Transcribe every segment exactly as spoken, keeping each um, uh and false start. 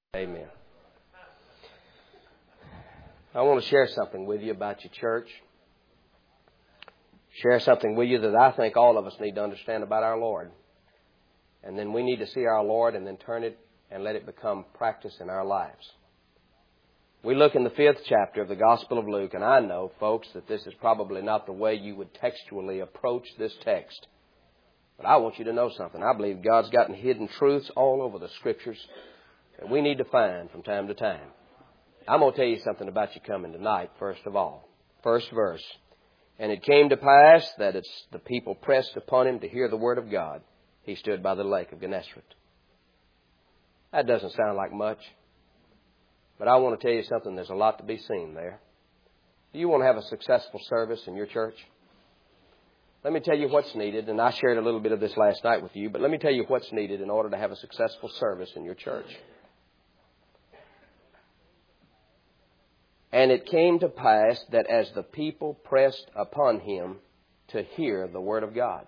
Amen. I want to share something with you about your church. Share something with you that I think all of us need to understand about our Lord. And then we need to see our Lord and then turn it and let it become practice in our lives. We look in the fifth chapter of the Gospel of Luke, and I know, folks, that this is probably not the way you would textually approach this text. But I want you to know something. I believe God's gotten hidden truths all over the Scriptures that we need to find from time to time. I'm going to tell you something about you coming tonight, first of all. First verse. And it came to pass that as the people pressed upon him to hear the word of God, he stood by the lake of Gennesaret. That doesn't sound like much. But I want to tell you something. There's a lot to be seen there. Do you want to have a successful service in your church? Let me tell you what's needed. And I shared a little bit of this last night with you. But let me tell you what's needed in order to have a successful service in your church. And it came to pass that as the people pressed upon him to hear the word of God.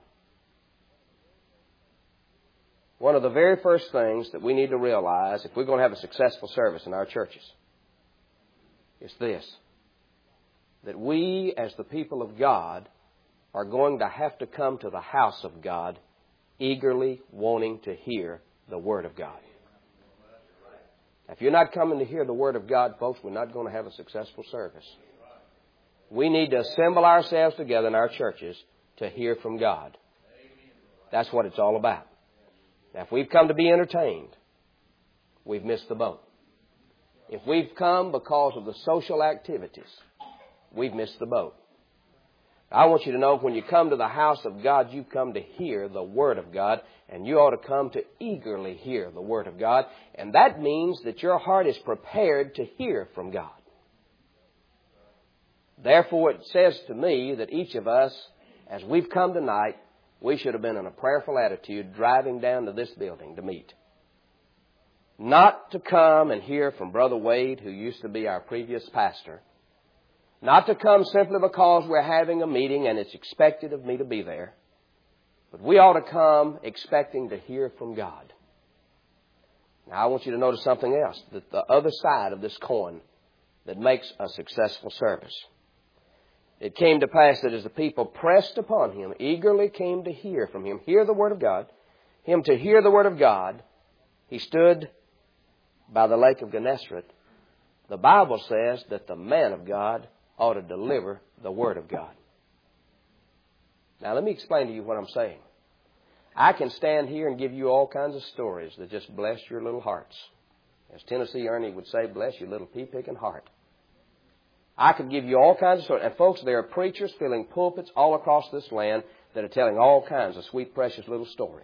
One of the very first things that we need to realize if we're going to have a successful service in our churches is this. That we, as the people of God, are going to have to come to the house of God eagerly wanting to hear the word of God. If you're not coming to hear the word of God, folks, we're not going to have a successful service. We need to assemble ourselves together in our churches to hear from God. That's what it's all about. Now, if we've come to be entertained, we've missed the boat. If we've come because of the social activities, we've missed the boat. I want you to know when you come to the house of God, you come to hear the word of God, and you ought to come to eagerly hear the word of God. And that means that your heart is prepared to hear from God. Therefore, it says to me that each of us, as we've come tonight, we should have been in a prayerful attitude driving down to this building to meet. Not to come and hear from Brother Wade, who used to be our previous pastor. Not to come simply because we're having a meeting and it's expected of me to be there. But we ought to come expecting to hear from God. Now, I want you to notice something else. That the other side of this coin that makes a successful service. It came to pass that as the people pressed upon him, eagerly came to hear from him, hear the word of God, him to hear the word of God, he stood by the lake of Gennesaret. The Bible says that the man of God ought to deliver the word of God. Now, let me explain to you what I'm saying. I can stand here and give you all kinds of stories that just bless your little hearts. As Tennessee Ernie would say, bless your little pea-picking heart. I could give you all kinds of stories. And folks, there are preachers filling pulpits all across this land that are telling all kinds of sweet, precious little stories.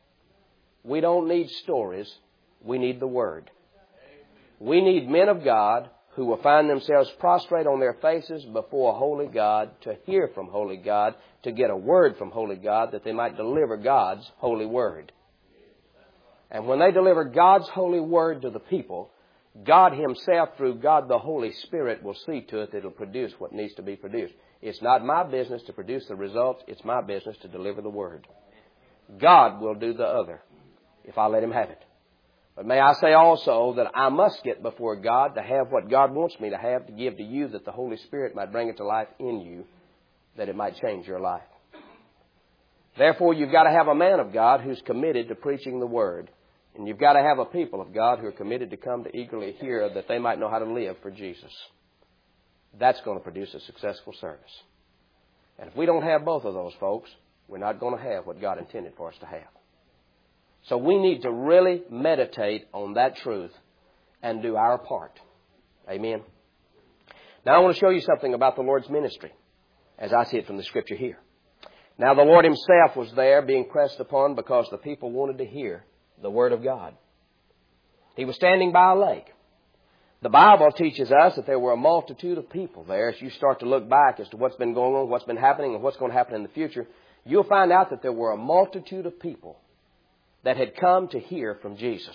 We don't need stories. We need the Word. We need men of God who will find themselves prostrate on their faces before holy God to hear from holy God, to get a word from holy God that they might deliver God's holy word. And when they deliver God's holy word to the people, God himself, through God the Holy Spirit, will see to it that it will produce what needs to be produced. It's not my business to produce the results. It's my business to deliver the word. God will do the other if I let him have it. But may I say also that I must get before God to have what God wants me to have to give to you, that the Holy Spirit might bring it to life in you, that it might change your life. Therefore, you've got to have a man of God who's committed to preaching the word. And you've got to have a people of God who are committed to come to eagerly hear that they might know how to live for Jesus. That's going to produce a successful service. And if we don't have both of those, folks, we're not going to have what God intended for us to have. So we need to really meditate on that truth and do our part. Amen. Now I want to show you something about the Lord's ministry as I see it from the Scripture here. Now the Lord himself was there being pressed upon because the people wanted to hear the word of God. He was standing by a lake. The Bible teaches us that there were a multitude of people there. As you start to look back as to what's been going on, what's been happening, and what's going to happen in the future, you'll find out that there were a multitude of people that had come to hear from Jesus.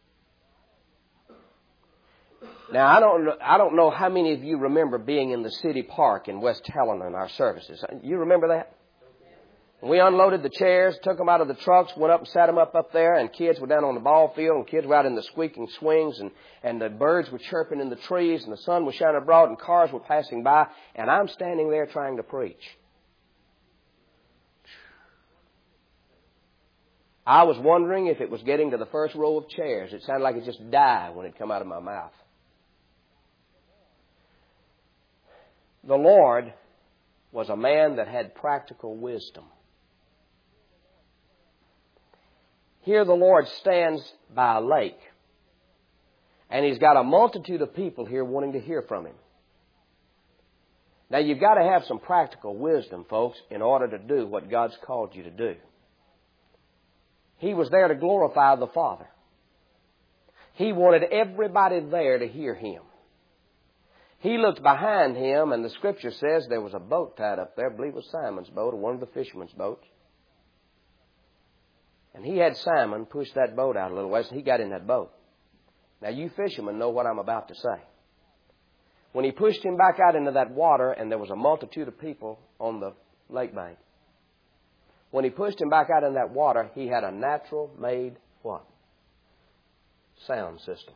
Now, I don't, I don't know how many of you remember being in the city park in West Helena in our services. You remember that? And we unloaded the chairs, took them out of the trucks, went up and sat them up up there, and kids were down on the ball field, and kids were out in the squeaking swings, and, and the birds were chirping in the trees, and the sun was shining abroad, and cars were passing by, and I'm standing there trying to preach. I was wondering if it was getting to the first row of chairs. It sounded like it just died when it come out of my mouth. The Lord was a man that had practical wisdom. Here the Lord stands by a lake, and He's got a multitude of people here wanting to hear from Him. Now, you've got to have some practical wisdom, folks, in order to do what God's called you to do. He was there to glorify the Father. He wanted everybody there to hear Him. He looked behind Him, and the Scripture says there was a boat tied up there. I believe it was Simon's boat or one of the fishermen's boats. And he had Simon push that boat out a little ways, and he got in that boat. Now, you fishermen know what I'm about to say. When he pushed him back out into that water, and there was a multitude of people on the lake bank, when he pushed him back out in that water, he had a natural-made what? Sound system.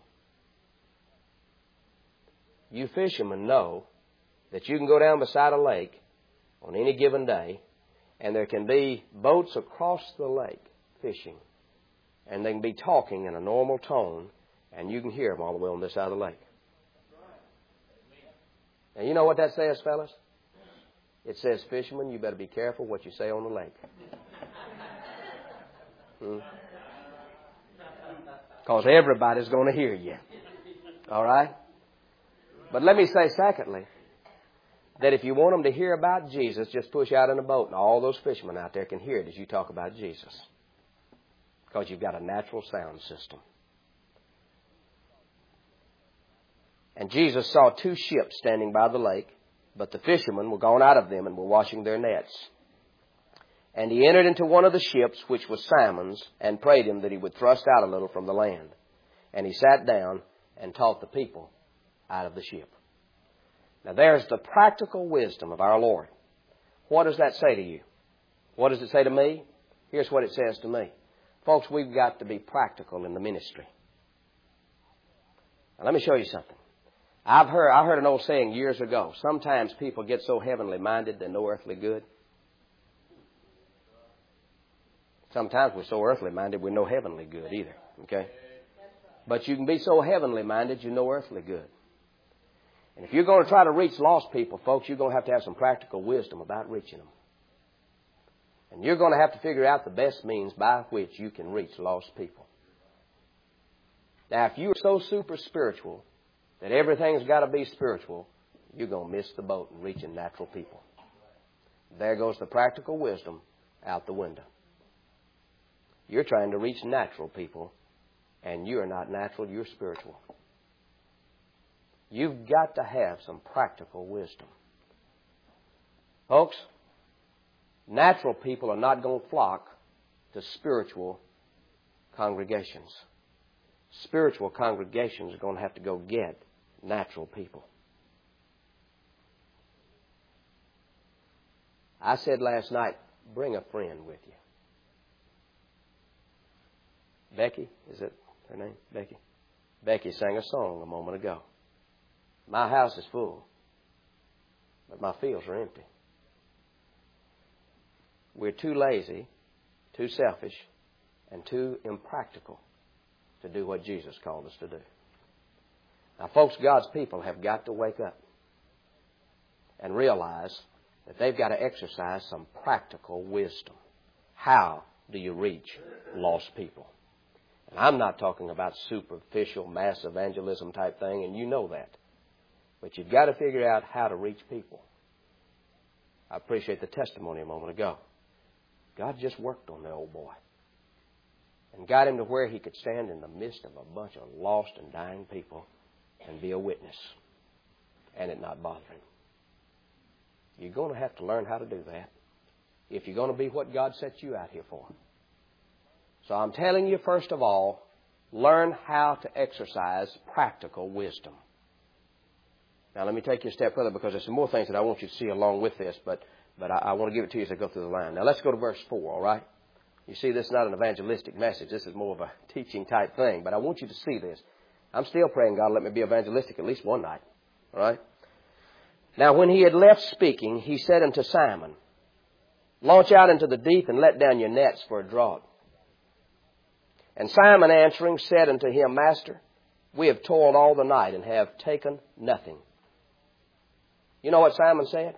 You fishermen know that you can go down beside a lake on any given day, and there can be boats across the lake fishing, and they can be talking in a normal tone, and you can hear them all the way on this side of the lake. Now, you know what that says, fellas? It says, fishermen, you better be careful what you say on the lake. Because hmm? everybody's going to hear you. All right? But let me say, secondly, that if you want them to hear about Jesus, just push out in a boat, and all those fishermen out there can hear it as you talk about Jesus. Because you've got a natural sound system. And Jesus saw two ships standing by the lake, but the fishermen were gone out of them and were washing their nets. And he entered into one of the ships, which was Simon's, and prayed him that he would thrust out a little from the land. And he sat down and taught the people out of the ship. Now there's the practical wisdom of our Lord. What does that say to you? What does it say to me? Here's what it says to me. Folks, we've got to be practical in the ministry. Now let me show you something. I've heard, I heard an old saying years ago. Sometimes people get so heavenly minded they're no earthly good. Sometimes we're so earthly minded we're no heavenly good either. Okay? But you can be so heavenly minded you're no earthly good. And if you're going to try to reach lost people, folks, you're going to have to have some practical wisdom about reaching them. And you're going to have to figure out the best means by which you can reach lost people. Now, if you're so super spiritual that everything's got to be spiritual, you're going to miss the boat in reaching natural people. There goes the practical wisdom out the window. You're trying to reach natural people, and you're not natural, you're spiritual. You've got to have some practical wisdom. Folks, natural people are not going to flock to spiritual congregations. Spiritual congregations are going to have to go get natural people. I said last night, bring a friend with you. Becky, is it her name? Becky? Becky sang a song a moment ago. My house is full, but my fields are empty. We're too lazy, too selfish, and too impractical to do what Jesus called us to do. Now, folks, God's people have got to wake up and realize that they've got to exercise some practical wisdom. How do you reach lost people? And I'm not talking about superficial mass evangelism type thing, and you know that. But you've got to figure out how to reach people. I appreciate the testimony a moment ago. God just worked on the old boy and got him to where he could stand in the midst of a bunch of lost and dying people and be a witness and it not bother him. You're going to have to learn how to do that if you're going to be what God set you out here for. So I'm telling you, first of all, learn how to exercise practical wisdom. Now, let me take you a step further because there's some more things that I want you to see along with this. But But I, I want to give it to you as I go through the line. Now let's go to verse four, all right? You see, this is not an evangelistic message. This is more of a teaching type thing. But I want you to see this. I'm still praying, God, let me be evangelistic at least one night. All right? Now when he had left speaking, he said unto Simon, launch out into the deep and let down your nets for a draught. And Simon answering said unto him, Master, we have toiled all the night and have taken nothing. You know what Simon said?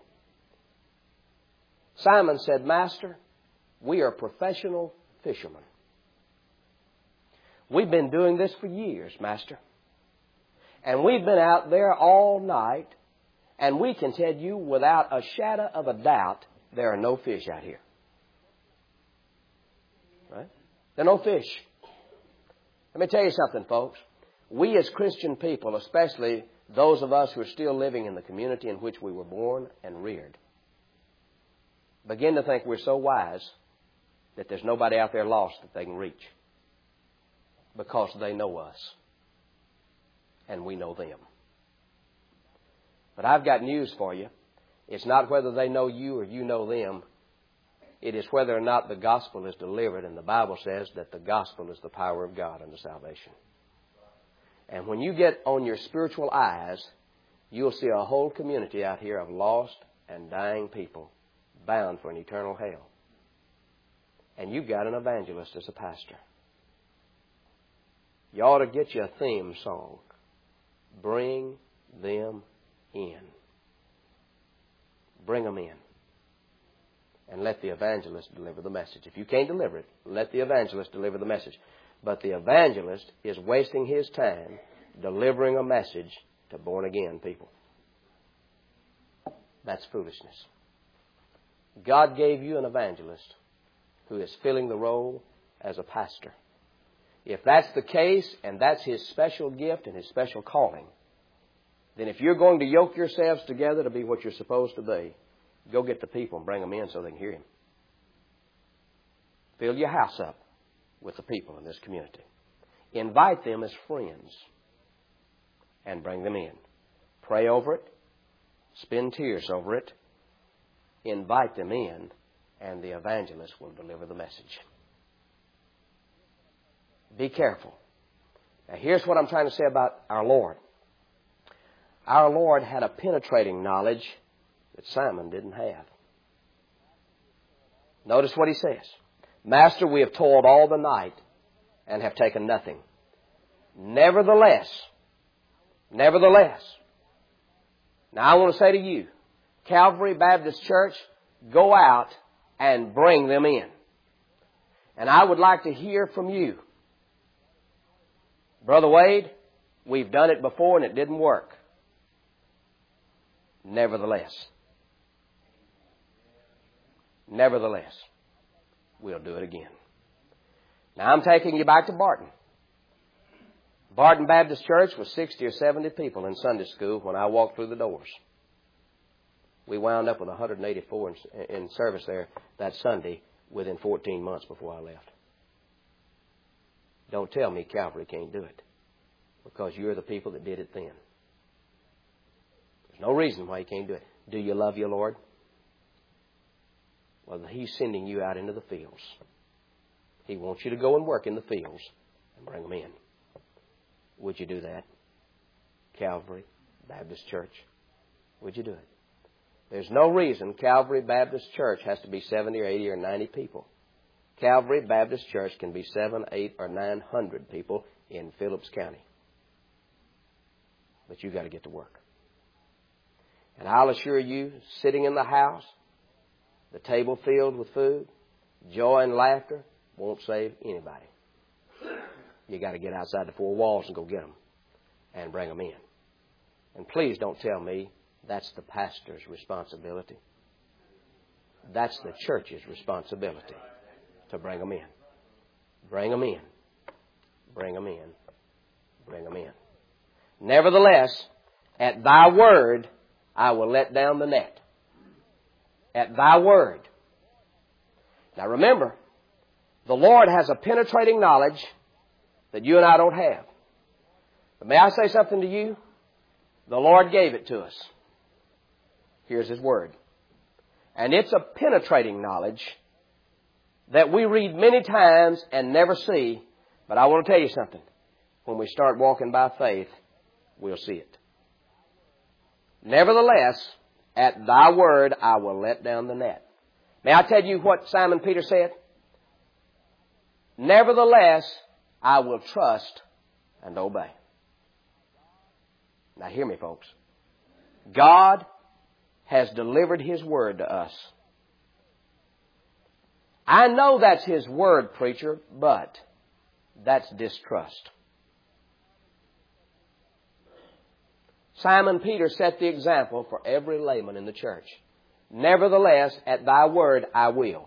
Simon said, Master, we are professional fishermen. We've been doing this for years, Master. And we've been out there all night, and we can tell you without a shadow of a doubt, there are no fish out here. Right? There are no fish. Let me tell you something, folks. We as Christian people, especially those of us who are still living in the community in which we were born and reared, begin to think we're so wise that there's nobody out there lost that they can reach, because they know us and we know them. But I've got news for you. It's not whether they know you or you know them. It is whether or not the gospel is delivered. And the Bible says that the gospel is the power of God unto salvation. And when you get on your spiritual eyes, you'll see a whole community out here of lost and dying people bound for an eternal hell. And you've got an evangelist as a pastor. You ought to get you a theme song. Bring them in. Bring them in. And let the evangelist deliver the message. If you can't deliver it, let the evangelist deliver the message. But the evangelist is wasting his time delivering a message to born-again people. That's foolishness. God gave you an evangelist who is filling the role as a pastor. If that's the case, and that's his special gift and his special calling, then if you're going to yoke yourselves together to be what you're supposed to be, go get the people and bring them in so they can hear him. Fill your house up with the people in this community. Invite them as friends and bring them in. Pray over it. Spend tears over it. Invite them in, and the evangelist will deliver the message. Be careful. Now, here's what I'm trying to say about our Lord. Our Lord had a penetrating knowledge that Simon didn't have. Notice what he says. Master, we have toiled all the night and have taken nothing. Nevertheless, nevertheless. Now I want to say to you, Calvary Baptist Church, go out and bring them in. And I would like to hear from you. Brother Wade, we've done it before and it didn't work. Nevertheless. Nevertheless, we'll do it again. Now I'm taking you back to Barton. Barton Baptist Church was sixty or seventy people in Sunday school when I walked through the doors. We wound up with one hundred eighty-four in, in service there that Sunday within fourteen months before I left. Don't tell me Calvary can't do it, because you're the people that did it then. There's no reason why you can't do it. Do you love your Lord? Well, He's sending you out into the fields. He wants you to go and work in the fields and bring them in. Would you do that? Calvary Baptist Church. Would you do it? There's no reason Calvary Baptist Church has to be seventy or eighty or ninety people. Calvary Baptist Church can be seven, eight, or nine hundred people in Phillips County. But you've got to get to work. And I'll assure you, sitting in the house, the table filled with food, joy and laughter won't save anybody. You got to get outside the four walls and go get them and bring them in. And please don't tell me that's the pastor's responsibility. That's the church's responsibility to bring them in. Bring them in. Bring them in. Bring them in. Nevertheless, at thy word, I will let down the net. At thy word. Now remember, the Lord has a penetrating knowledge that you and I don't have. But may I say something to you? The Lord gave it to us. Here's His word. And it's a penetrating knowledge that we read many times and never see. But I want to tell you something. When we start walking by faith, we'll see it. Nevertheless, at thy word I will let down the net. May I tell you what Simon Peter said? Nevertheless, I will trust and obey. Now hear me, folks. God has delivered His word to us. I know that's His word, preacher, but that's distrust. Simon Peter set the example for every layman in the church. Nevertheless, at thy word I will.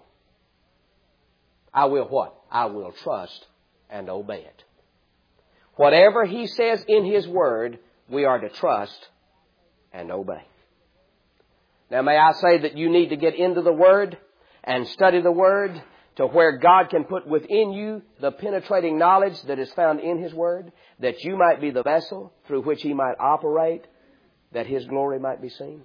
I will what? I will trust and obey it. Whatever He says in His word, we are to trust and obey. Now may I say that you need to get into the Word and study the Word to where God can put within you the penetrating knowledge that is found in His Word, that you might be the vessel through which He might operate, that His glory might be seen.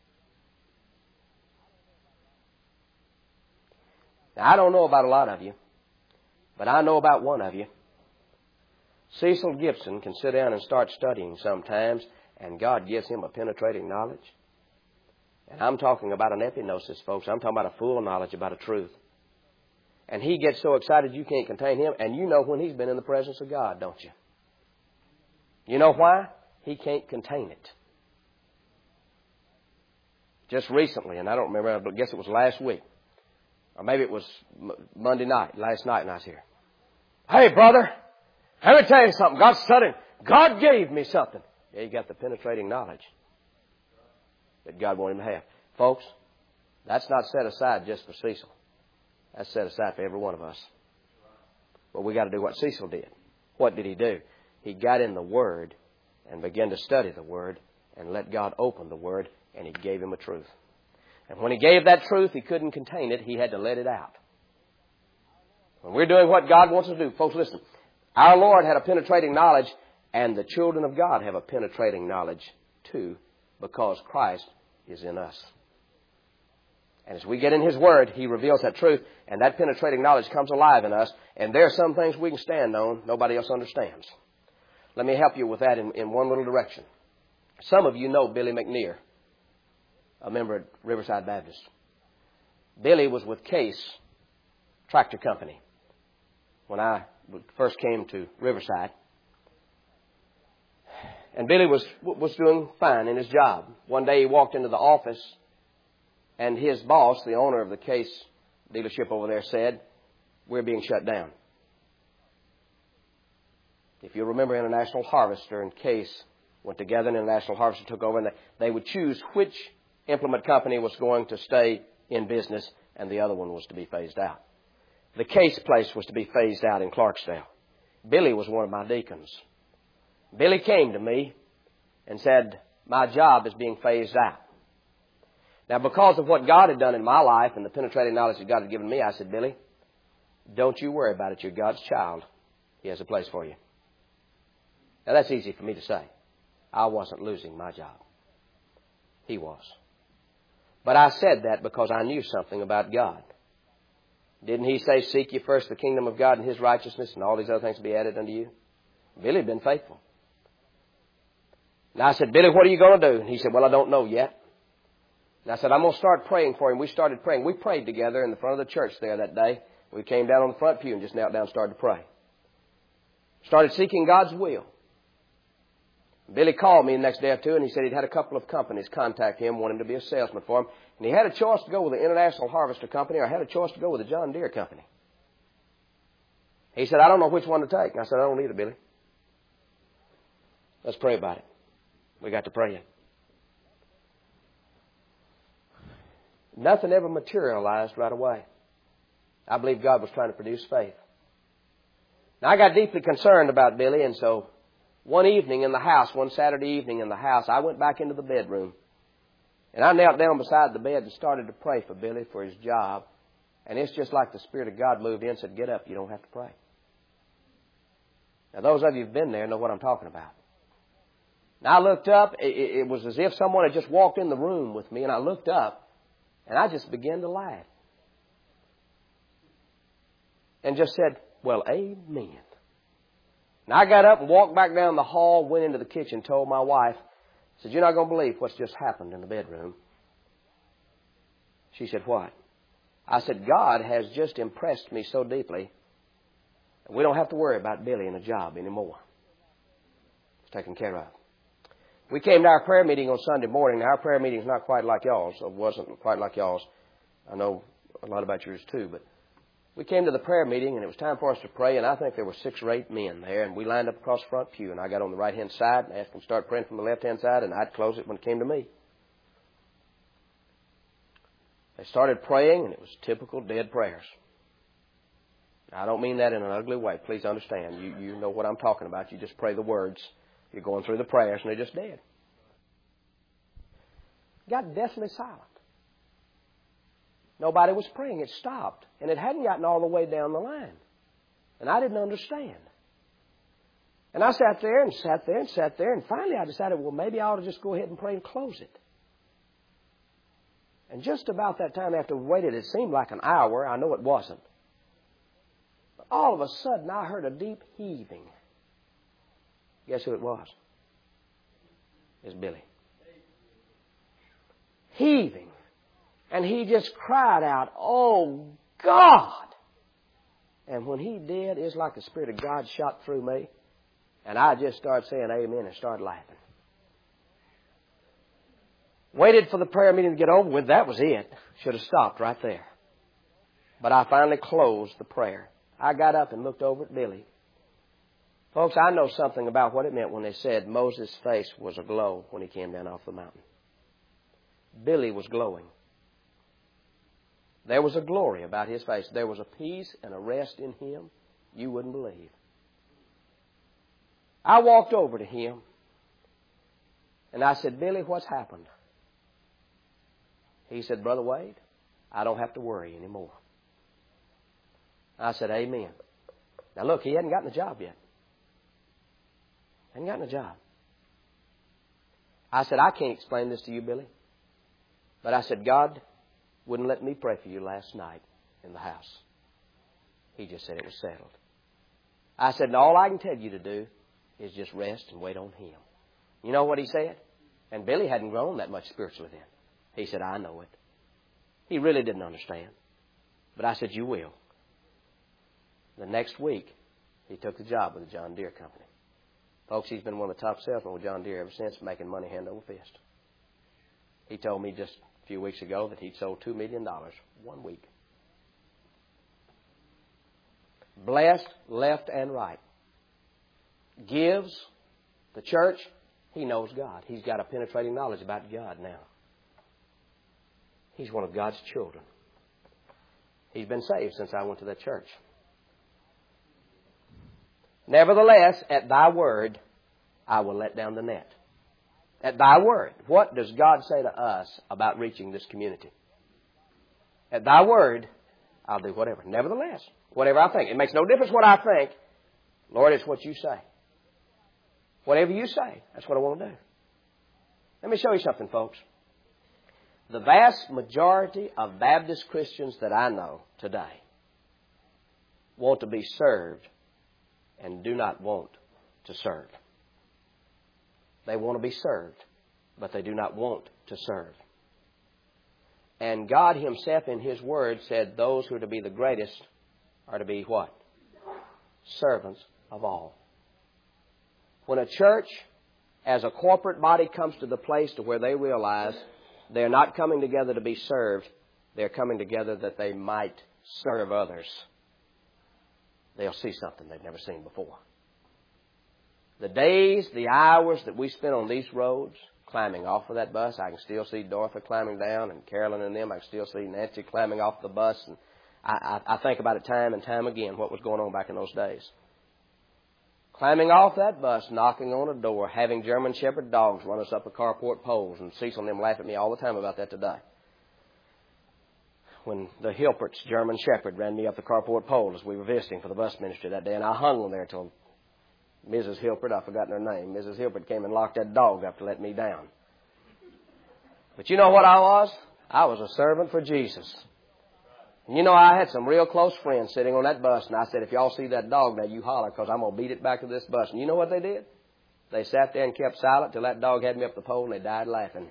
Now, I don't know about a lot of you, but I know about one of you. Cecil Gibson can sit down and start studying sometimes, and God gives him a penetrating knowledge. And I'm talking about an epignosis, folks. I'm talking about a full knowledge about a truth. And he gets so excited you can't contain him. And you know when he's been in the presence of God, don't you? You know why? He can't contain it. Just recently, and I don't remember, I guess it was last week. Or maybe it was Monday night, last night when I was here. Hey, brother, let me tell you something. God's sudden. God gave me something. Yeah, you got the penetrating knowledge that God wanted him to have. Folks, that's not set aside just for Cecil. That's set aside for every one of us. But we got to do what Cecil did. What did he do? He got in the Word and began to study the Word and let God open the Word, and He gave him a truth. And when He gave that truth, he couldn't contain it. He had to let it out. When we're doing what God wants us to do, folks, listen. Our Lord had a penetrating knowledge, and the children of God have a penetrating knowledge too, because Christ is in us. And as we get in His Word, He reveals that truth, and that penetrating knowledge comes alive in us, and there are some things we can stand on nobody else understands. Let me help you with that in, in one little direction. Some of you know Billy McNear, a member at Riverside Baptist. Billy was with Case Tractor Company when I first came to Riverside. And Billy was was doing fine in his job. One day he walked into the office, and his boss, the owner of the Case dealership over there, said, "We're being shut down." If you remember, International Harvester and Case went together, and International Harvester took over, and they, they would choose which implement company was going to stay in business, and the other one was to be phased out. The Case place was to be phased out in Clarksdale. Billy was one of my deacons. Billy came to me and said, "My job is being phased out." Now, because of what God had done in my life and the penetrating knowledge that God had given me, I said, "Billy, don't you worry about it. You're God's child. He has a place for you." Now, that's easy for me to say. I wasn't losing my job. He was. But I said that because I knew something about God. Didn't He say, "Seek ye first the kingdom of God and His righteousness, and all these other things will be added unto you"? Billy had been faithful. And I said, "Billy, what are you going to do?" And he said, "Well, I don't know yet." And I said, "I'm going to start praying for him." We started praying. We prayed together in the front of the church there that day. We came down on the front pew and just knelt down and started to pray. Started seeking God's will. Billy called me the next day or two, and he said he'd had a couple of companies contact him, want him to be a salesman for him. And he had a choice to go with the International Harvester Company, or had a choice to go with the John Deere Company. He said, "I don't know which one to take." And I said, "I don't either, Billy. Let's pray about it." We got to praying. Nothing ever materialized right away. I believe God was trying to produce faith. Now, I got deeply concerned about Billy, and so one evening in the house, one Saturday evening in the house, I went back into the bedroom, and I knelt down beside the bed and started to pray for Billy for his job. And it's just like the Spirit of God moved in and said, "Get up, you don't have to pray." Now, those of you who've been there know what I'm talking about. Now, I looked up. It, it was as if someone had just walked in the room with me, and I looked up, And I just began to laugh. And just said, well, amen. And I got up and walked back down the hall, went into the kitchen, told my wife, said, you're not going to believe what's just happened in the bedroom. She said, what? I said, God has just impressed me so deeply that we don't have to worry about Billy and a job anymore. It's taken care of. We came to our prayer meeting on Sunday morning. Now, our prayer meeting is not quite like y'all's. It wasn't quite like y'all's. I know a lot about yours too, but we came to the prayer meeting, and it was time for us to pray, and I think there were six or eight men there, and we lined up across the front pew, and I got on the right-hand side and asked them to start praying from the left-hand side, and I'd close it when it came to me. They started praying, and it was typical dead prayers. I don't mean that in an ugly way. Please understand. You, you know what I'm talking about. You just pray the words. You're going through the prayers, and they're just dead. Got deathly silent. Nobody was praying. It stopped. And it hadn't gotten all the way down the line. And I didn't understand. And I sat there and sat there and sat there. And finally I decided, well, maybe I ought to just go ahead and pray and close it. And just about that time after we waited, it seemed like an hour. I know it wasn't. But all of a sudden I heard a deep heaving. Guess who it was? It's Billy. Heaving. And he just cried out, oh, God! And when he did, it's like the Spirit of God shot through me. And I just started saying amen and started laughing. Waited for the prayer meeting to get over with. That was it. Should have stopped right there. But I finally closed the prayer. I got up and looked over at Billy. Folks, I know something about what it meant when they said Moses' face was aglow when he came down off the mountain. Billy was glowing. There was a glory about his face. There was a peace and a rest in him you wouldn't believe. I walked over to him and I said, Billy, what's happened? He said, Brother Wade, I don't have to worry anymore. I said, amen. Now look, he hadn't gotten a job yet. Hadn't gotten a job. I said, I can't explain this to you, Billy. But I said, God wouldn't let me pray for you last night in the house. He just said it was settled. I said, and all I can tell you to do is just rest and wait on Him. You know what he said? And Billy hadn't grown that much spiritually then. He said, I know it. He really didn't understand. But I said, you will. The next week, he took the job with the John Deere company. Folks, he's been one of the top salesmen with John Deere ever since, making money hand over fist. He told me just a few weeks ago that he'd sold two million dollars one week. Blessed left and right. Gives the church. He knows God. He's got a penetrating knowledge about God now. He's one of God's children. He's been saved since I went to that church. Nevertheless, at thy word, I will let down the net. At thy word. What does God say to us about reaching this community? At thy word, I'll do whatever. Nevertheless, whatever I think. It makes no difference what I think. Lord, it's what you say. Whatever you say, that's what I want to do. Let me show you something, folks. The vast majority of Baptist Christians that I know today want to be served and do not want to serve. They want to be served, but they do not want to serve. And God Himself in His Word said those who are to be the greatest are to be what? Servants of all. When a church as a corporate body comes to the place to where they realize they're not coming together to be served, they're coming together that they might serve others, they'll see something they've never seen before. The days, the hours that we spent on these roads, climbing off of that bus, I can still see Dorothy climbing down and Carolyn and them. I can still see Nancy climbing off the bus. And I, I, I think about it time and time again, what was going on back in those days. Climbing off that bus, knocking on a door, having German Shepherd dogs run us up the carport poles, and Cecil and them laugh at me all the time about that today. When the Hilpert's German Shepherd ran me up the carport pole as we were visiting for the bus ministry that day, and I hung on there till Missus Hilpert, I've forgotten her name, Missus Hilpert came and locked that dog up to let me down. But you know what I was? I was a servant for Jesus. And you know, I had some real close friends sitting on that bus, and I said, if y'all see that dog now, you holler, because I'm going to beat it back to this bus. And you know what they did? They sat there and kept silent till that dog had me up the pole, and they died laughing.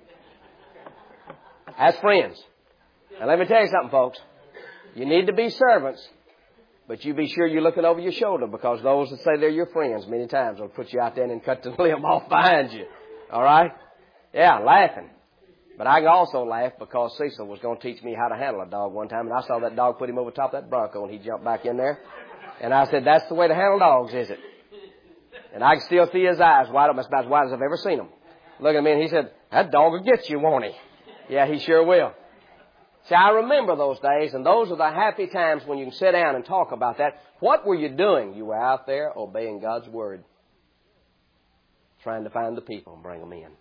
As friends. Now, let me tell you something, folks. You need to be servants, but you be sure you're looking over your shoulder, because those that say they're your friends many times will put you out there and cut the limb off behind you. All right? Yeah, laughing. But I can also laugh because Cecil was going to teach me how to handle a dog one time, and I saw that dog put him over top of that Bronco, and he jumped back in there. And I said, that's the way to handle dogs, is it? And I can still see his eyes wide open, about as wide as I've ever seen them. Looking at me, and he said, that dog will get you, won't he? Yeah, he sure will. See, I remember those days, and those are the happy times when you can sit down and talk about that. What were you doing? You were out there obeying God's Word, trying to find the people and bring them in.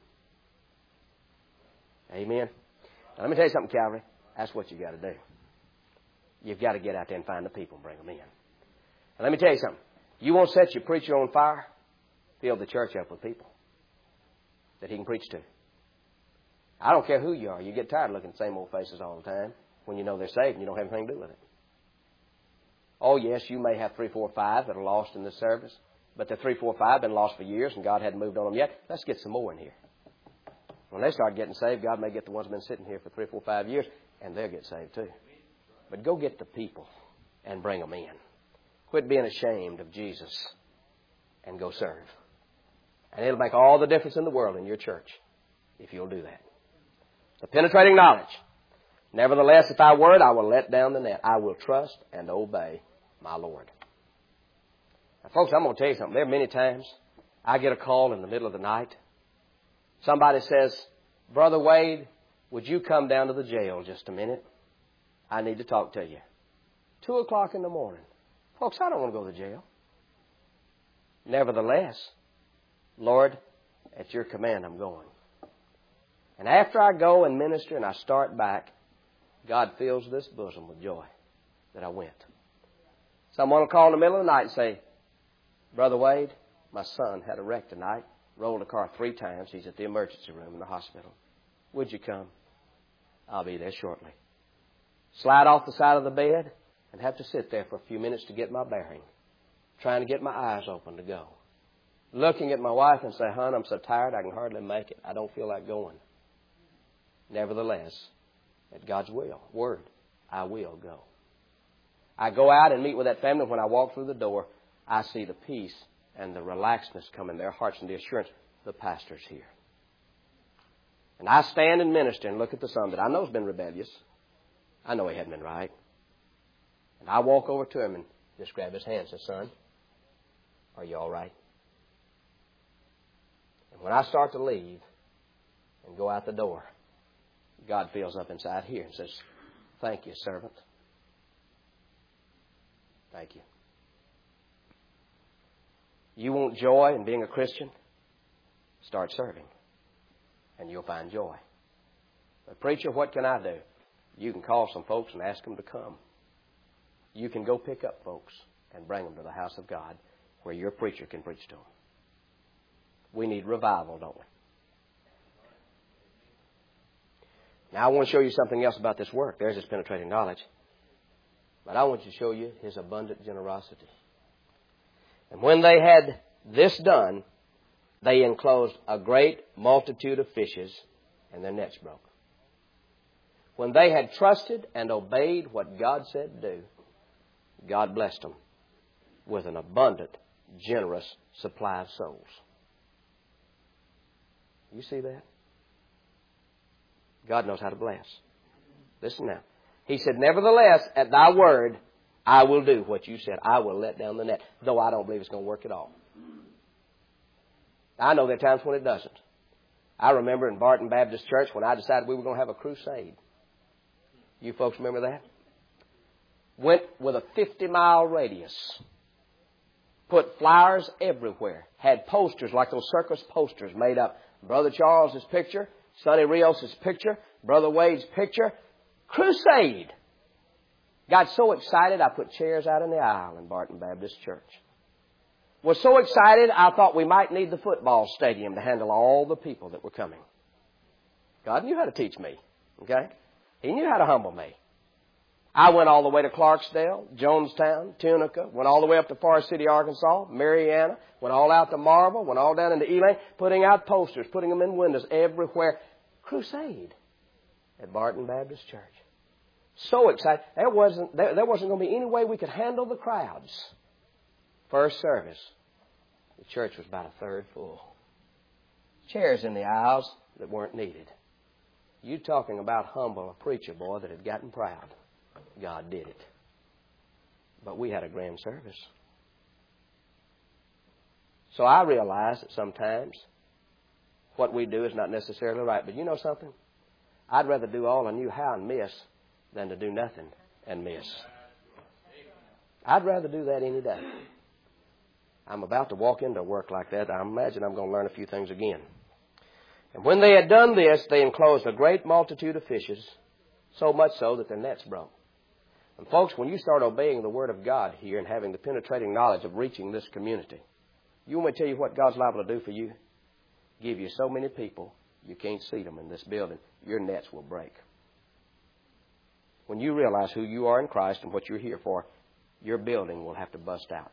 Amen. Now, let me tell you something, Calvary. That's what you got to do. You've got to get out there and find the people and bring them in. And let me tell you something. You won't set your preacher on fire, fill the church up with people that he can preach to. I don't care who you are. You get tired of looking at the same old faces all the time when you know they're saved and you don't have anything to do with it. Oh, yes, you may have three, four, five that are lost in this service, but the three, four, five have been lost for years and God hadn't moved on them yet. Let's get some more in here. When they start getting saved, God may get the ones that have been sitting here for three, four, five years, and they'll get saved too. But go get the people and bring them in. Quit being ashamed of Jesus and go serve. And it'll make all the difference in the world in your church if you'll do that. The penetrating knowledge. Nevertheless, if I word, I will let down the net. I will trust and obey my Lord. Now, folks, I'm going to tell you something. There are many times I get a call in the middle of the night. Somebody says, Brother Wade, would you come down to the jail just a minute? I need to talk to you. Two o'clock in the morning. Folks, I don't want to go to jail. Nevertheless, Lord, at your command, I'm going. And after I go and minister and I start back, God fills this bosom with joy that I went. Someone will call in the middle of the night and say, Brother Wade, my son had a wreck tonight. Rolled the car three times. He's at the emergency room in the hospital. Would you come? I'll be there shortly. Slide off the side of the bed and have to sit there for a few minutes to get my bearing. Trying to get my eyes open to go. Looking at my wife and say, hon, I'm so tired I can hardly make it. I don't feel like going. Nevertheless, at God's will, word, I will go. I go out and meet with that family. When I walk through the door, I see the peace and the relaxedness come in their hearts and the assurance, the pastor's here. And I stand and minister and look at the son that I know has been rebellious. I know he hadn't been right. And I walk over to him and just grab his hand and say, son, are you all right? And when I start to leave and go out the door, God fills up inside here and says, thank you, servant. Thank you. You want joy in being a Christian? Start serving, and you'll find joy. But preacher, what can I do? You can call some folks and ask them to come. You can go pick up folks and bring them to the house of God where your preacher can preach to them. We need revival, don't we? Now, I want to show you something else about this work. There's his penetrating knowledge. But I want to show you his abundant generosity. And when they had this done, they enclosed a great multitude of fishes, and their nets broke. When they had trusted and obeyed what God said to do, God blessed them with an abundant, generous supply of souls. You see that? God knows how to bless. Listen now. He said, nevertheless, at thy word, I will do what you said. I will let down the net, though I don't believe it's going to work at all. I know there are times when it doesn't. I remember in Barton Baptist Church when I decided we were going to have a crusade. You folks remember that? Went with a fifty-mile radius. Put flyers everywhere. Had posters like those circus posters made up. Brother Charles's picture, Sonny Rios' picture, Brother Wade's picture. Crusade. Got so excited I put chairs out in the aisle in Barton Baptist Church. Was so excited I thought we might need the football stadium to handle all the people that were coming. God knew how to teach me. Okay? He knew how to humble me. I went all the way to Clarksdale, Jonestown, Tunica, went all the way up to Forest City, Arkansas, Marianna, went all out to Marble, went all down into Elaine, putting out posters, putting them in windows everywhere. Crusade at Barton Baptist Church. So excited. There wasn't, there, there wasn't going to be any way we could handle the crowds. First service, the church was about a third full. Chairs in the aisles that weren't needed. You talking about humble a preacher boy that had gotten proud. God did it. But we had a grand service. So I realize that sometimes what we do is not necessarily right. But you know something? I'd rather do all I knew how and miss than to do nothing and miss. I'd rather do that any day. I'm about to walk into work like that. I imagine I'm going to learn a few things again. And when they had done this, they enclosed a great multitude of fishes, so much so that their nets broke. And folks, when you start obeying the Word of God here and having the penetrating knowledge of reaching this community, you want me to tell you what God's liable to do for you? Give you so many people, you can't see them in this building. Your nets will break. When you realize who you are in Christ and what you're here for, your building will have to bust out.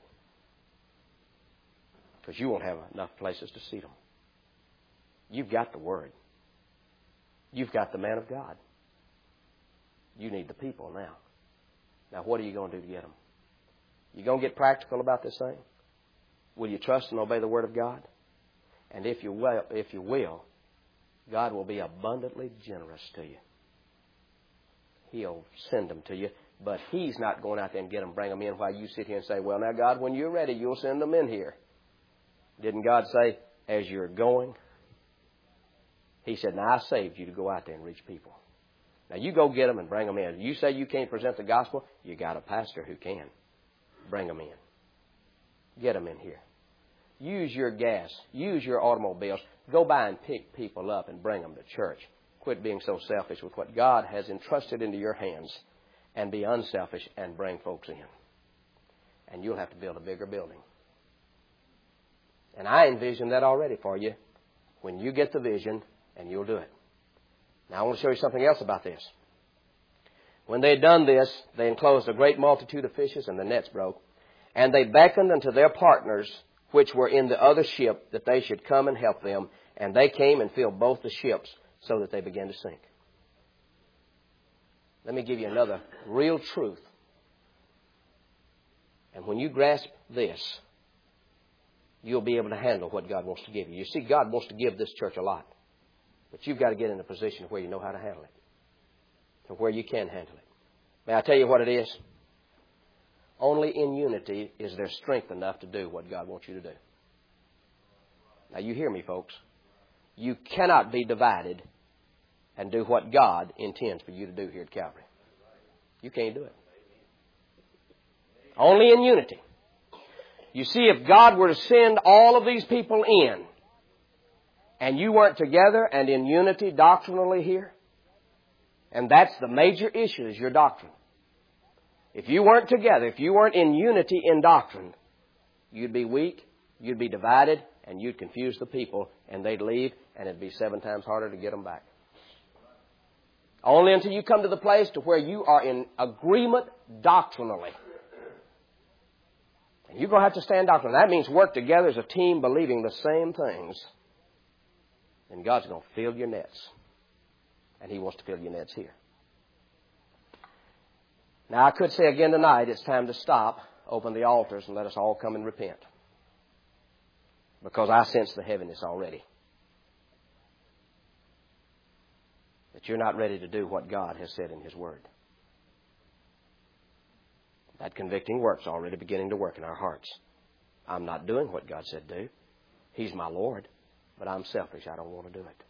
Because you won't have enough places to seat them. You've got the Word. You've got the man of God. You need the people now. Now, what are you going to do to get them? You going to get practical about this thing? Will you trust and obey the Word of God? And if you will, if you will, God will be abundantly generous to you. He'll send them to you, but He's not going out there and get them, bring them in while you sit here and say, well, now, God, when you're ready, you'll send them in here. Didn't God say, as you're going? He said, now, I saved you to go out there and reach people. Now, you go get them and bring them in. You say you can't present the gospel, you got a pastor who can. Bring them in. Get them in here. Use your gas. Use your automobiles. Go by and pick people up and bring them to church. Quit being so selfish with what God has entrusted into your hands and be unselfish and bring folks in. And you'll have to build a bigger building. And I envision that already for you when you get the vision, and you'll do it. Now, I want to show you something else about this. When they had done this, they enclosed a great multitude of fishes, and the nets broke. And they beckoned unto their partners, which were in the other ship, that they should come and help them. And they came and filled both the ships, so that they began to sink. Let me give you another real truth. And when you grasp this, you'll be able to handle what God wants to give you. You see, God wants to give this church a lot. But you've got to get in a position where you know how to handle it. And where you can handle it. May I tell you what it is? Only in unity is there strength enough to do what God wants you to do. Now you hear me, folks. You cannot be divided and do what God intends for you to do here at Calvary. You can't do it. Only in unity. You see, if God were to send all of these people in, and you weren't together and in unity doctrinally here, and that's the major issue, is your doctrine. If you weren't together, if you weren't in unity in doctrine, you'd be weak, you'd be divided, and you'd confuse the people, and they'd leave, and it'd be seven times harder to get them back. Only until you come to the place to where you are in agreement doctrinally. And you're going to have to stand doctrinally. That means work together as a team believing the same things. And God's going to fill your nets. And He wants to fill your nets here. Now, I could say again tonight, it's time to stop, open the altars, and let us all come and repent. Because I sense the heaviness already. That you're not ready to do what God has said in His Word. That convicting work's already beginning to work in our hearts. I'm not doing what God said do. He's my Lord, but I'm selfish. I don't want to do it.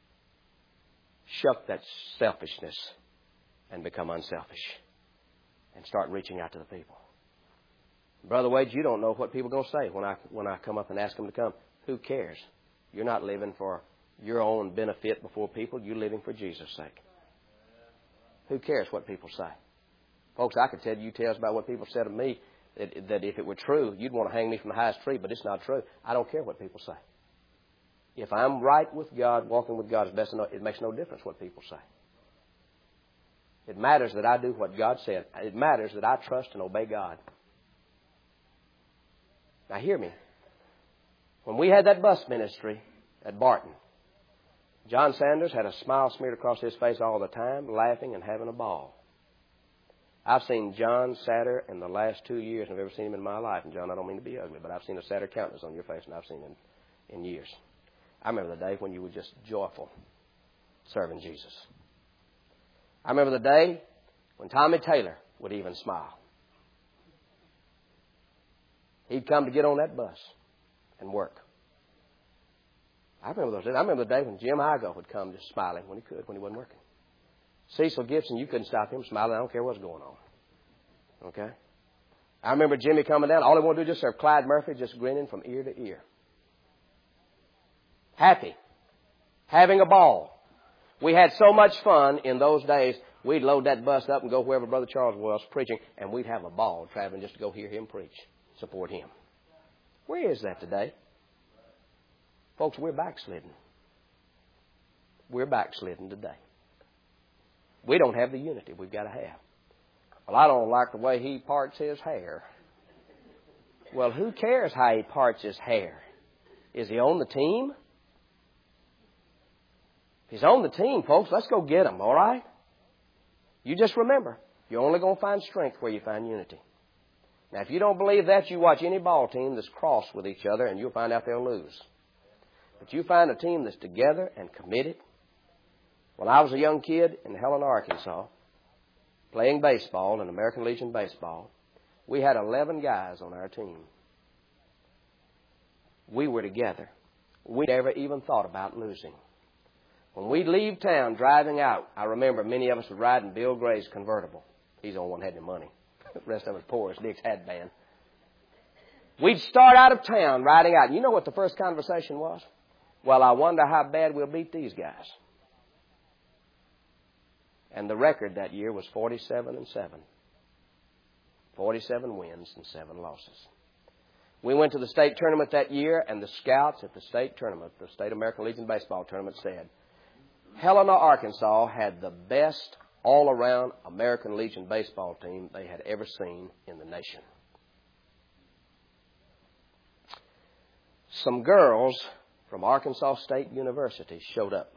Shuck that selfishness and become unselfish. And start reaching out to the people. Brother Wade, you don't know what people are going to say when I when I come up and ask them to come. Who cares? You're not living for your own benefit before people. You're living for Jesus' sake. Who cares what people say? Folks, I could tell you tales about what people said of me that, that if it were true, you'd want to hang me from the highest tree, but it's not true. I don't care what people say. If I'm right with God, walking with God as best I know, it makes no difference what people say. It matters that I do what God said. It matters that I trust and obey God. Now hear me. When we had that bus ministry at Barton, John Sanders had a smile smeared across his face all the time, laughing and having a ball. I've seen John sadder in the last two years than I've ever seen him in my life. And John, I don't mean to be ugly, but I've seen a sadder countenance on your face than I've seen in, in years. I remember the day when you were just joyful serving Jesus. I remember the day when Tommy Taylor would even smile. He'd come to get on that bus and work. I remember those days. I remember the day when Jim Igo would come just smiling when he could, when he wasn't working. Cecil Gibson, you couldn't stop him smiling. I don't care what's going on. Okay? I remember Jimmy coming down. All he wanted to do was just serve Clyde Murphy, just grinning from ear to ear. Happy. Having a ball. We had so much fun in those days. We'd load that bus up and go wherever Brother Charles was preaching, and we'd have a ball traveling just to go hear him preach, support him. Where is that today? Folks, we're backslidden. We're backslidden today. We don't have the unity we've got to have. Well, I don't like the way he parts his hair. Well, who cares how he parts his hair? Is he on the team? If he's on the team, folks, let's go get him, all right? You just remember, you're only going to find strength where you find unity. Now, if you don't believe that, you watch any ball team that's crossed with each other, and you'll find out they'll lose. But you find a team that's together and committed. When I was a young kid in Helena, Arkansas, playing baseball in American Legion baseball, we had eleven guys on our team. We were together. We never even thought about losing. When we'd leave town driving out, I remember many of us would ride in Bill Gray's convertible. He's the only one who had any money. The rest of us poor as Dick's hat band. We'd start out of town riding out. And you know what the first conversation was? Well, I wonder how bad we'll beat these guys. And the record that year was forty-seven and seven. forty-seven wins and seven losses. We went to the state tournament that year, and the scouts at the state tournament, the State American Legion baseball tournament, said Helena, Arkansas had the best all-around American Legion baseball team they had ever seen in the nation. Some girls from Arkansas State University showed up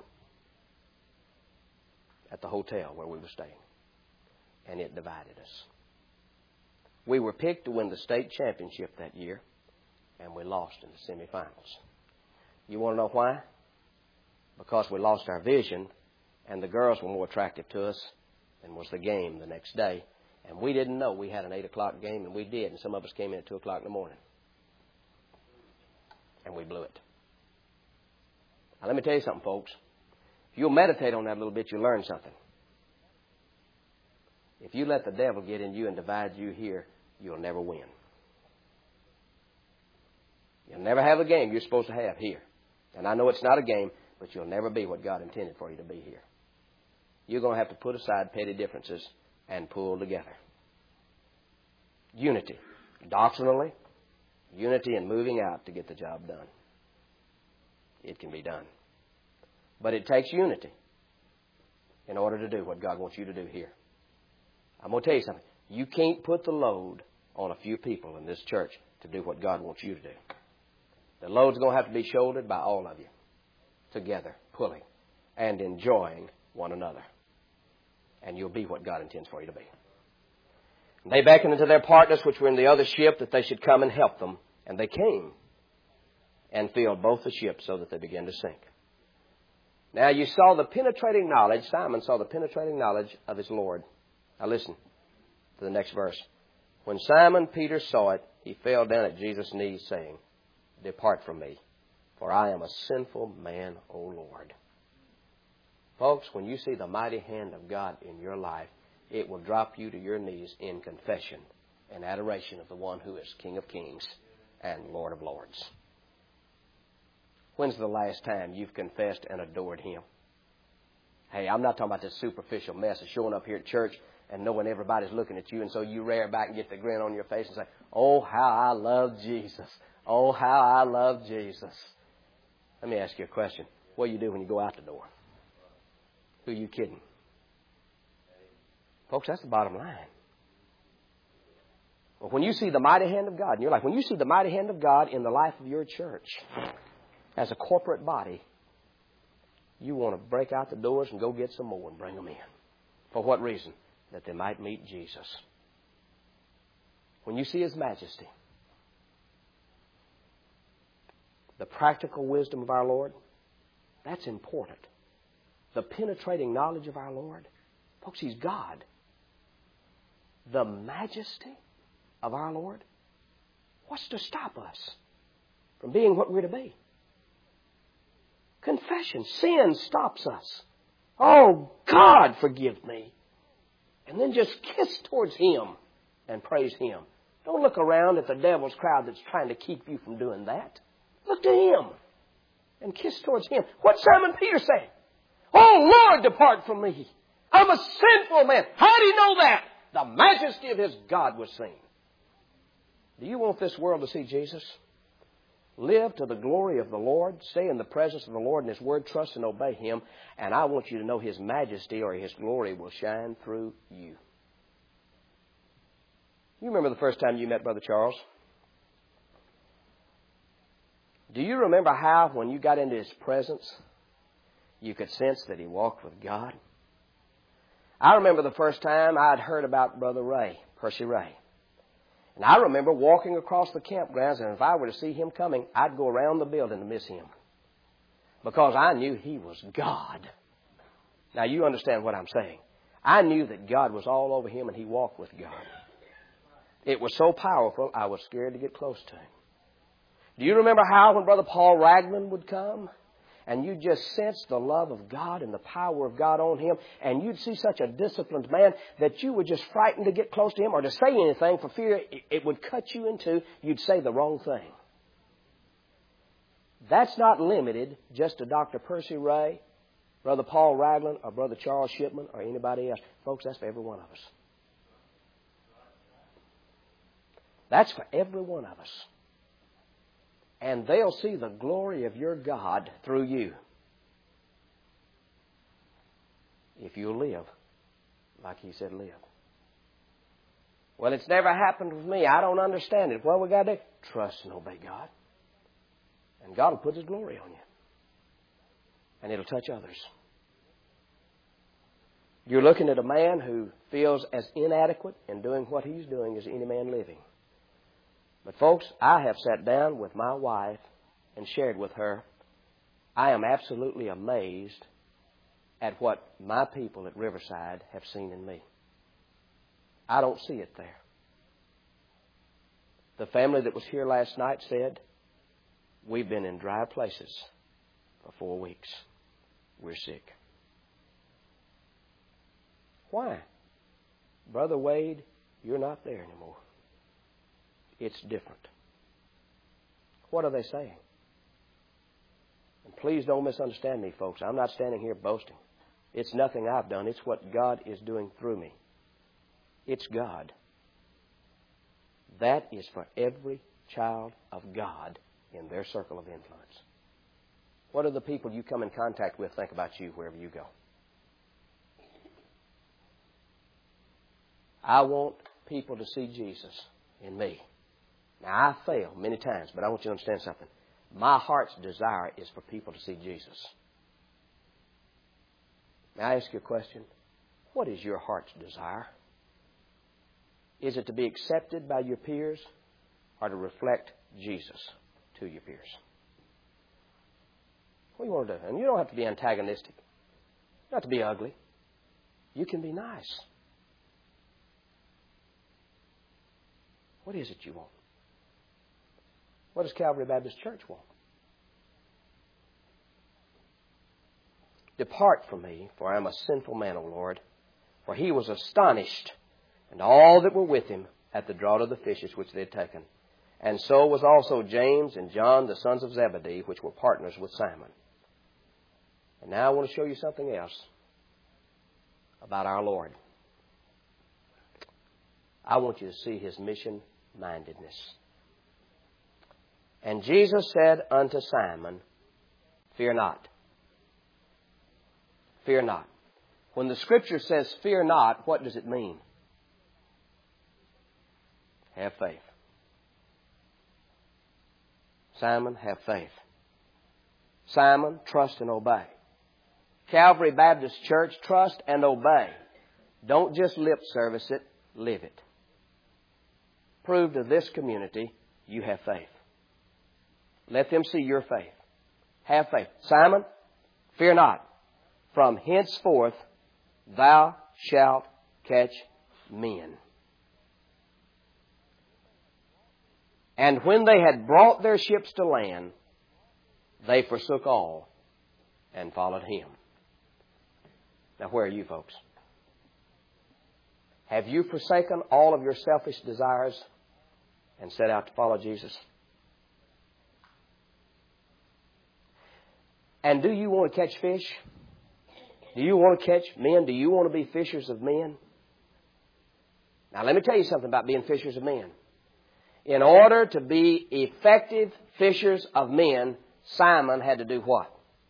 at the hotel where we were staying, and it divided us. We were picked to win the state championship that year, and we lost in the semifinals. You want to know why? Because we lost our vision, and the girls were more attractive to us than was the game the next day. And we didn't know we had an eight o'clock game, and we did, and some of us came in at two o'clock in the morning. And we blew it. Now, let me tell you something, folks. If you'll meditate on that a little bit, you'll learn something. If you let the devil get in you and divide you here, you'll never win. You'll never have a game you're supposed to have here. And I know it's not a game, but you'll never be what God intended for you to be here. You're going to have to put aside petty differences and pull together. Unity. Doctrinally, unity in moving out to get the job done. It can be done. But it takes unity in order to do what God wants you to do here. I'm going to tell you something. You can't put the load on a few people in this church to do what God wants you to do. The load's going to have to be shouldered by all of you, together, pulling, and enjoying one another. And you'll be what God intends for you to be. They beckoned to their partners, which were in the other ship, that they should come and help them. And they came and filled both the ships so that they began to sink. Now you saw the penetrating knowledge, Simon saw the penetrating knowledge of his Lord. Now listen to the next verse. When Simon Peter saw it, he fell down at Jesus' knees, saying, "Depart from me, for I am a sinful man, O Lord." Folks, when you see the mighty hand of God in your life, it will drop you to your knees in confession and adoration of the one who is King of Kings and Lord of Lords. When's the last time you've confessed and adored Him? Hey, I'm not talking about this superficial mess of showing up here at church and knowing everybody's looking at you, and so you rear back and get the grin on your face and say, "Oh, how I love Jesus. Oh, how I love Jesus." Let me ask you a question. What do you do when you go out the door? Who are you kidding? Folks, that's the bottom line. Well, when you see the mighty hand of God in your life, when you see the mighty hand of God in the life of your church as a corporate body, you want to break out the doors and go get some more and bring them in. For what reason? That they might meet Jesus. When you see His majesty, the practical wisdom of our Lord, that's important. The penetrating knowledge of our Lord, folks, He's God. The majesty of our Lord, what's to stop us from being what we're to be? Confession. Sin stops us. Oh, God, forgive me. And then just kiss towards Him and praise Him. Don't look around at the devil's crowd that's trying to keep you from doing that. Look to Him and kiss towards Him. What's Simon Peter saying? Oh, Lord, depart from me. I'm a sinful man. How do you know that? The majesty of His God was seen. Do you want this world to see Jesus? Live to the glory of the Lord. Stay in the presence of the Lord and His Word. Trust and obey Him. And I want you to know His majesty or His glory will shine through you. You remember the first time you met Brother Charles? Do you remember how, when you got into His presence, you could sense that He walked with God? I remember the first time I'd heard about Brother Ray, Percy Ray. And I remember walking across the campgrounds, and if I were to see him coming, I'd go around the building to miss him. Because I knew he was God. Now, you understand what I'm saying. I knew that God was all over him and he walked with God. It was so powerful, I was scared to get close to him. Do you remember how when Brother Paul Ragland would come? And you'd just sense the love of God and the power of God on him. And you'd see such a disciplined man that you were just frightened to get close to him or to say anything for fear it would cut you into, you'd say the wrong thing. That's not limited just to Doctor Percy Ray, Brother Paul Ragland, or Brother Charles Shipman, or anybody else. Folks, that's for every one of us. That's for every one of us. And they'll see the glory of your God through you. If you live like He said live. Well, it's never happened with me. I don't understand it. Well, we got to trust and obey God. And God will put His glory on you. And it'll touch others. You're looking at a man who feels as inadequate in doing what he's doing as any man living. But folks, I have sat down with my wife and shared with her. I am absolutely amazed at what my people at Riverside have seen in me. I don't see it there. The family that was here last night said, we've been in dry places for four weeks. We're sick. Why? Brother Wade, you're not there anymore. It's different. What are they saying? And please don't misunderstand me, folks. I'm not standing here boasting. It's nothing I've done. It's what God is doing through me. It's God. That is for every child of God in their circle of influence. What do the people you come in contact with think about you wherever you go? I want people to see Jesus in me. Now, I fail many times, but I want you to understand something. My heart's desire is for people to see Jesus. May I ask you a question? What is your heart's desire? Is it to be accepted by your peers or to reflect Jesus to your peers? What do you want to do? And you don't have to be antagonistic. Not to be ugly. You can be nice. What is it you want? What does Calvary Baptist Church want? Depart from me, for I am a sinful man, O Lord. For he was astonished, and all that were with him, at the draught of the fishes which they had taken. And so was also James and John, the sons of Zebedee, which were partners with Simon. And now I want to show you something else about our Lord. I want you to see His mission-mindedness. And Jesus said unto Simon, fear not. Fear not. When the Scripture says, fear not, what does it mean? Have faith. Simon, have faith. Simon, trust and obey. Calvary Baptist Church, trust and obey. Don't just lip service it, live it. Prove to this community you have faith. Let them see your faith. Have faith. Simon, fear not. From henceforth thou shalt catch men. And when they had brought their ships to land, they forsook all and followed Him. Now, where are you folks? Have you forsaken all of your selfish desires and set out to follow Jesus? And do you want to catch fish? Do you want to catch men? Do you want to be fishers of men? Now, let me tell you something about being fishers of men. In order to be effective fishers of men, Simon had to do what?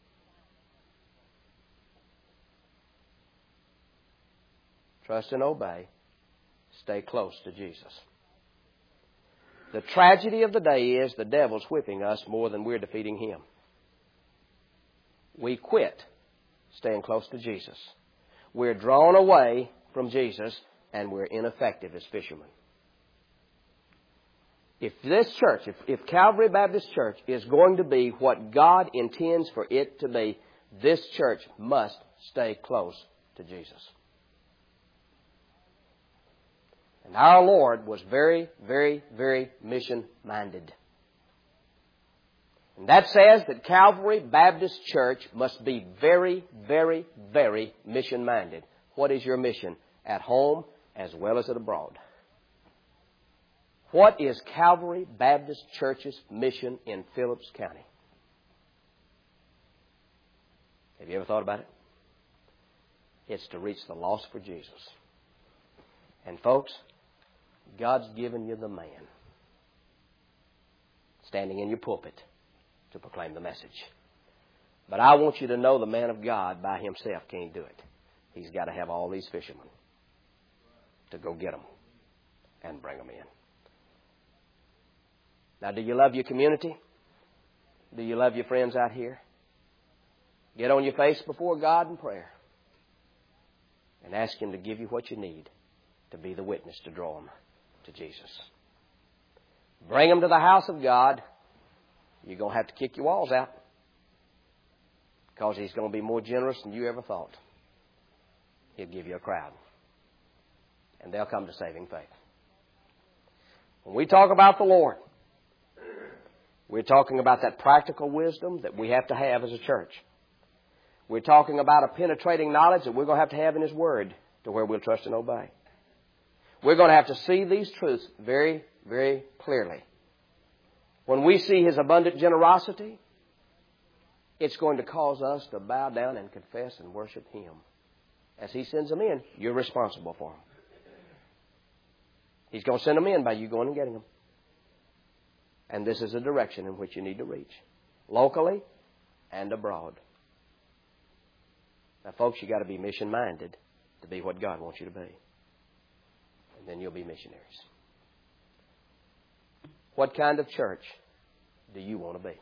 Trust and obey. Stay close to Jesus. The tragedy of the day is the devil's whipping us more than we're defeating him. We quit staying close to Jesus. We're drawn away from Jesus and we're ineffective as fishermen. If this church, if, if Calvary Baptist Church is going to be what God intends for it to be, this church must stay close to Jesus. And our Lord was very, very, very mission-minded. And that says that Calvary Baptist Church must be very, very, very mission-minded. What is your mission? At home as well as at abroad. What is Calvary Baptist Church's mission in Phillips County? Have you ever thought about it? It's to reach the lost for Jesus. And folks, God's given you the man standing in your pulpit to proclaim the message. But I want you to know the man of God by himself can't do it. He's got to have all these fishermen to go get them and bring them in. Now, do you love your community? Do you love your friends out here? Get on your face before God in prayer and ask Him to give you what you need to be the witness to draw them to Jesus. Bring them to the house of God. You're going to have to kick your walls out because He's going to be more generous than you ever thought. He'll give you a crowd, and they'll come to saving faith. When we talk about the Lord, we're talking about that practical wisdom that we have to have as a church. We're talking about a penetrating knowledge that we're going to have to have in His Word to where we'll trust and obey. We're going to have to see these truths very, very clearly. When we see His abundant generosity, it's going to cause us to bow down and confess and worship Him. As He sends them in, you're responsible for them. He's going to send them in by you going and getting them. And this is the direction in which you need to reach, locally and abroad. Now, folks, you've got to be mission-minded to be what God wants you to be. And then you'll be missionaries. What kind of church do you want to be?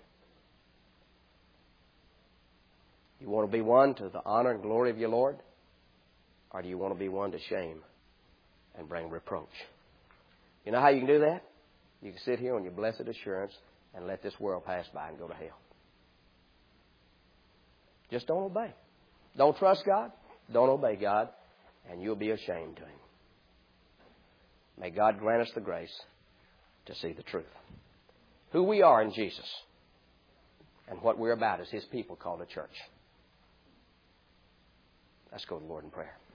You want to be one to the honor and glory of your Lord? Or do you want to be one to shame and bring reproach? You know how you can do that? You can sit here on your blessed assurance and let this world pass by and go to hell. Just don't obey. Don't trust God. Don't obey God. And you'll be ashamed to Him. May God grant us the grace to see the truth. Who we are in Jesus and what we're about as His people called a church. Let's go to the Lord in prayer.